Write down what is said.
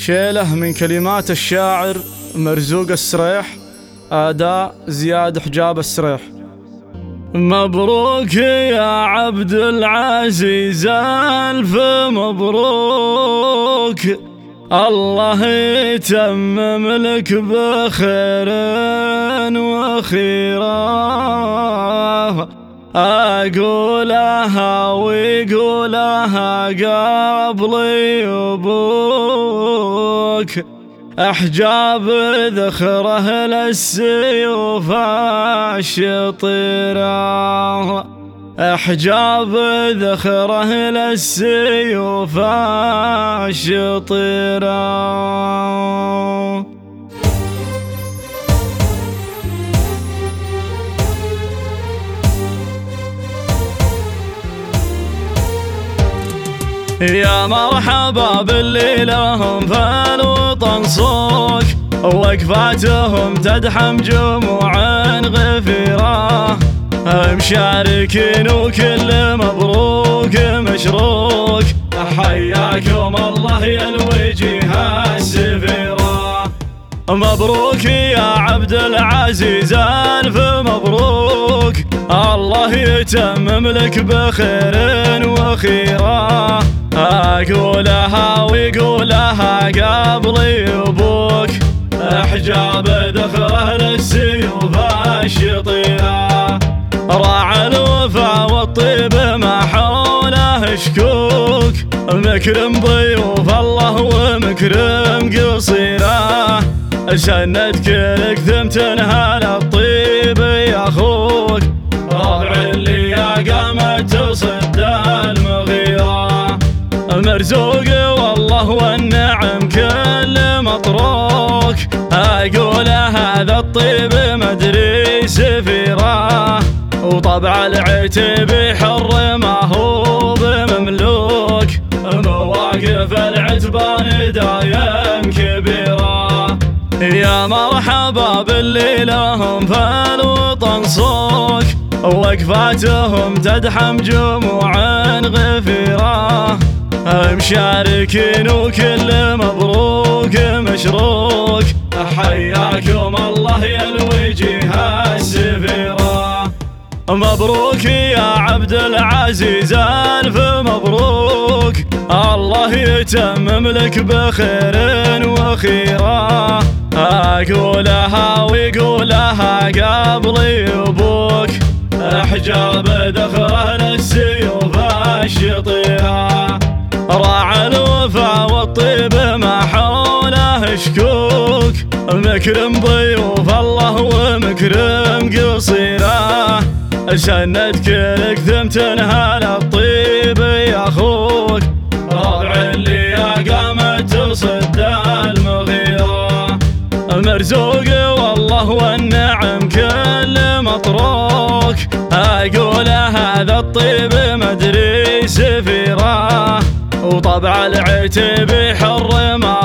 شيله من كلمات الشاعر مرزوق السريح، أداء زياد حجاب السريح. مبروك يا عبد العزيز ألف مبروك، الله يتمم لك بخير وخيره. أقولها ويقولها قبلي أبوك، أحجاب ذخره للسيوف الشطيرة، أحجاب ذخره للسيوف الشطيرة. يا مرحبا باللي لهم في الوطن صوك، وقفاتهم تدحم جموع غفيرة، مشاركين وكل مبروك مشروك، حياكم الله يا الوجيه السفيرة. مبروك يا عبد العزيز ألف مبروك، الله يتمم لك بخير وخيره. أقولها ويقولها قبلي أبوك، أحجاب ذخره للسيوف الشطيرة، راعى الوفا والطيب ما حوله شكوك، مكرم ضيوف الله ومكرم قصيره، سندك لك ثمتنها للطيب يا أخوك، ربع اللي قامت تصد المغيرة، مرزوق والله والنعم كل مطروك. أقول هذا الطيب مدري سفيره، وطبع العتب حر ما هو بمملوك، مواقف العتبان دايم كبيرة. يا مرحبا باللي لهم في الوطن صوك، وقفاتهم تدحم جموع غفيرة، مشاركين وكل مبروك مشروك، حياكم الله يا الوجيه السفيرة. مبروك يا عبد العزيز ألف مبروك، الله يتمم لك بخير وخيره. أقولها ويقولها قبلي أبوك، أحجاب ذخره للسيوف الشطيرة، راعى الوفا والطيب ما حوله شكوك، مكرم ضيوف الله ومكرم قصيره، سندك لك ثمتنها للطيب يا أخوك، ربع اللي قامت تصد المغيرة، مرزوق والله والنعم كل مطروك. أقول هذا الطيب مدري سفيره، وطبع العتب حر ما